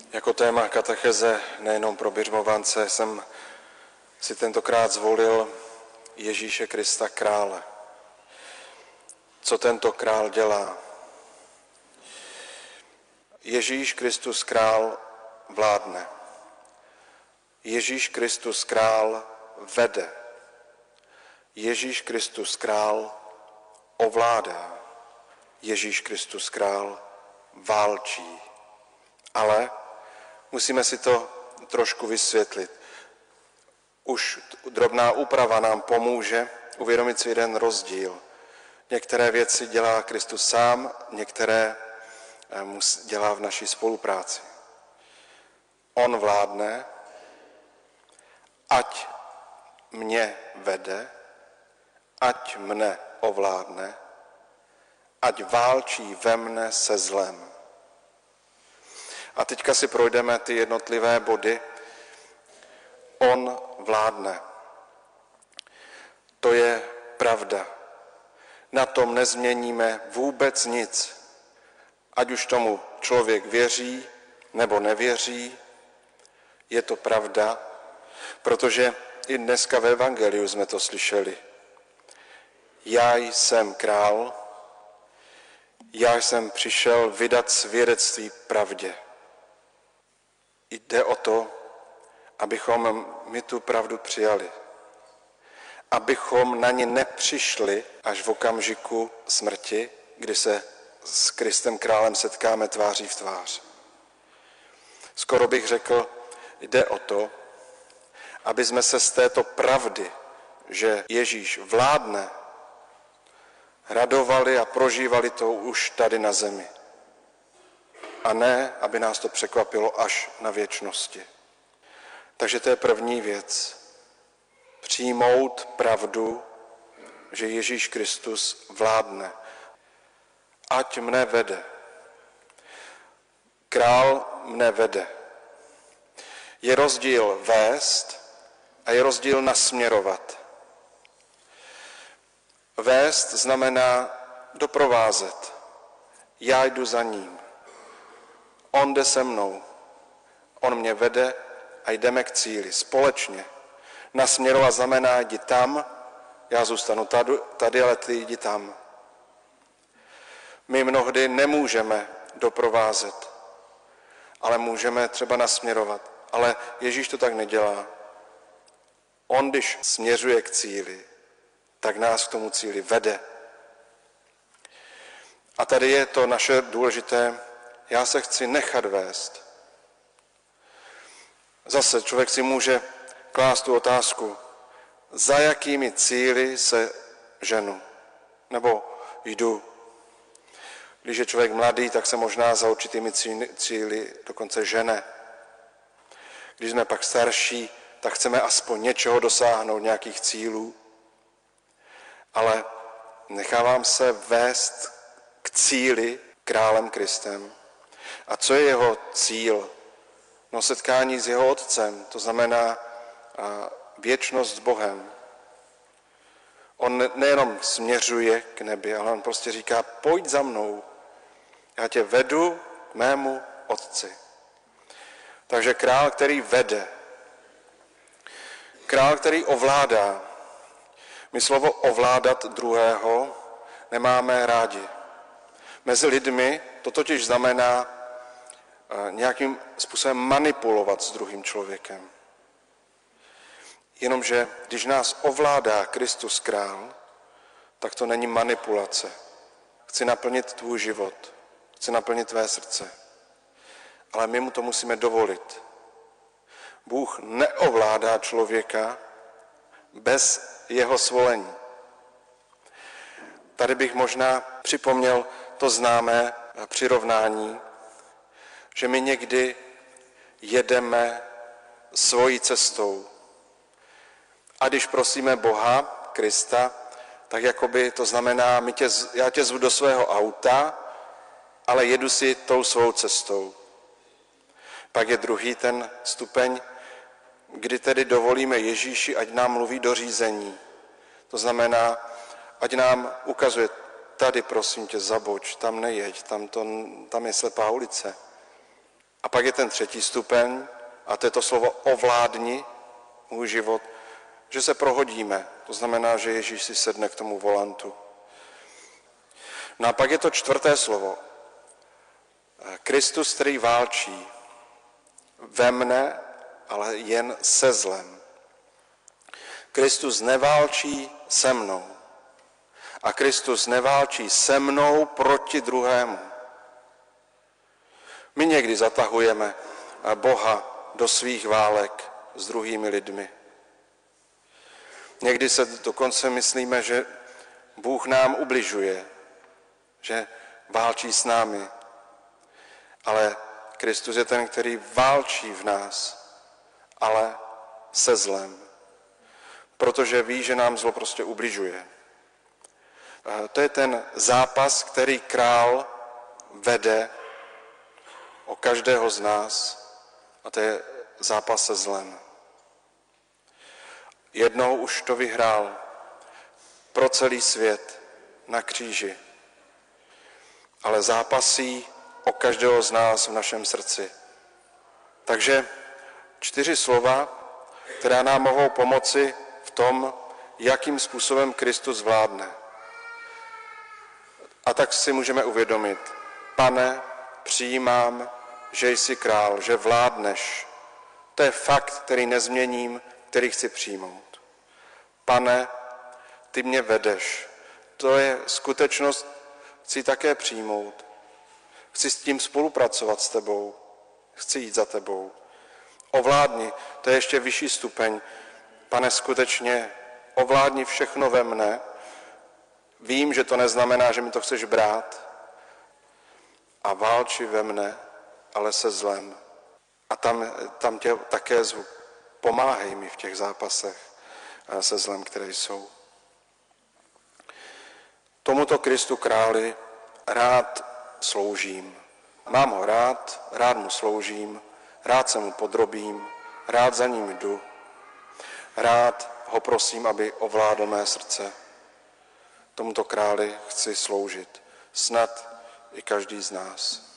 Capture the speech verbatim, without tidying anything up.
Jako téma katecheze nejenom pro Běžmovance jsem si tentokrát zvolil Ježíše Krista krále. Co tento král dělá? Ježíš Kristus král vládne. Ježíš Kristus král vede. Ježíš Kristus král ovládá. Ježíš Kristus král válčí. Ale musíme si to trošku vysvětlit. Už drobná úprava nám pomůže uvědomit si jeden rozdíl. Některé věci dělá Kristus sám, některé dělá v naší spolupráci. On vládne, ať mě vede, ať mne ovládne, ať válčí ve mne se zlem. A teďka si projdeme ty jednotlivé body. On vládne. To je pravda. Na tom nezměníme vůbec nic. Ať už tomu člověk věří nebo nevěří, je to pravda, protože i dneska ve evangeliu jsme to slyšeli. Já jsem král, já jsem přišel vydat svědectví pravdě. Jde o to, abychom my tu pravdu přijali. Abychom na ně nepřišli až v okamžiku smrti, kdy se s Kristem králem setkáme tváří v tvář. Skoro bych řekl, jde o to, aby jsme se z této pravdy, že Ježíš vládne, radovali a prožívali to už tady na zemi. A ne, aby nás to překvapilo až na věčnosti. Takže to je první věc. Přijmout pravdu, že Ježíš Kristus vládne. Ať mne vede. Král mne vede. Je rozdíl vést a je rozdíl nasměrovat. Vést znamená doprovázet. Já jdu za ním. On jde se mnou. On mě vede a jdeme k cíli společně. Nasměrovat znamená jdi tam, já zůstanu tady, tady, ale ty jdi tam. My mnohdy nemůžeme doprovázet, ale můžeme třeba nasměrovat. Ale Ježíš to tak nedělá. On, když směřuje k cíli, tak nás k tomu cíli vede. A tady je to naše důležité, já se chci nechat vést. Zase člověk si může klást tu otázku, za jakými cíli se ženu, nebo jdu. Když je člověk mladý, tak se možná za určitými cíli dokonce žene. Když jsme pak starší, tak chceme aspoň něčeho dosáhnout, nějakých cílů. Ale nechávám se vést k cíli králem Kristem. A co je jeho cíl? No setkání s jeho otcem, to znamená věčnost s Bohem. On nejenom směřuje k nebi, ale on prostě říká, pojď za mnou, já tě vedu k mému otci. Takže král, který vede, král, který ovládá. My slovo ovládat druhého nemáme rádi. Mezi lidmi to totiž znamená nějakým způsobem manipulovat s druhým člověkem. Jenomže když nás ovládá Kristus král, tak to není manipulace. Chci naplnit tvůj život, chci naplnit tvé srdce. Ale my mu to musíme dovolit. Bůh neovládá člověka bez jeho svolení. Tady bych možná připomněl to známé přirovnání, že my někdy jedeme svojí cestou. A když prosíme Boha, Krista, tak jakoby to znamená, my tě, já tě zvu do svého auta, ale jedu si tou svou cestou. Pak je druhý ten stupeň, kdy tedy dovolíme Ježíši, ať nám mluví do řízení. To znamená, ať nám ukazuje, tady prosím tě zaboč, tam nejeď, tam, to, tam je slepá ulice. A pak je ten třetí stupeň, a to je to slovo ovládni můj život, že se prohodíme. To znamená, že Ježíš si sedne k tomu volantu. No a pak je to čtvrté slovo. Kristus, který válčí ve mne, ale jen se zlem. Kristus neválčí se mnou. A Kristus neválčí se mnou proti druhému. My někdy zatahujeme Boha do svých válek s druhými lidmi. Někdy se dokonce myslíme, že Bůh nám ubližuje, že válčí s námi. Ale Kristus je ten, který válčí v nás, ale se zlem. Protože ví, že nám zlo prostě ubližuje. To je ten zápas, který král vede o každého z nás, a to je zápas se zlem. Jednou už to vyhrál pro celý svět na kříži, ale zápasí o každého z nás v našem srdci. Takže čtyři slova, která nám mohou pomoci v tom, jakým způsobem Kristus vládne. A tak si můžeme uvědomit, Pane, přijímám, že jsi král, že vládneš. To je fakt, který nezměním, který chci přijmout. Pane, ty mě vedeš. To je skutečnost, chci také přijmout. Chci s tím spolupracovat s tebou. Chci jít za tebou. Ovládni, to je ještě vyšší stupeň. Pane, skutečně ovládni všechno ve mne. Vím, že to neznamená, že mi to chceš brát. A válči ve mne, ale se zlem. A tam, tam tě také zvu. Pomáhej mi v těch zápasech se zlem, které jsou. Tomuto Kristu králi rád sloužím. Mám ho rád, rád mu sloužím, rád se mu podrobím, rád za ním jdu. Rád ho prosím, aby ovládl mé srdce. Tomuto králi chci sloužit. Snad i každý z nás.